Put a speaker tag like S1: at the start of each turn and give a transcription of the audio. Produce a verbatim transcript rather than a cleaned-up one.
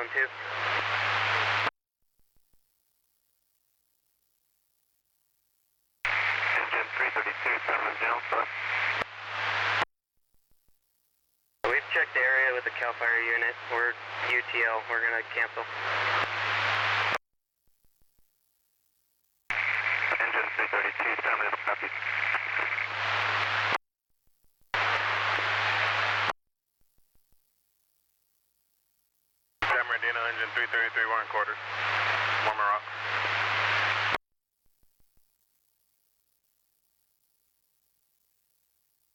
S1: two.
S2: Engine three thirty-two, seven Alpha.
S1: We've checked the area with the CAL FIRE unit. We're U T L. We're going to cancel.
S2: Engine three thirty-two, seven, copy. San Bernardino, engine three thirty-three, one quarters. Warmer Rock.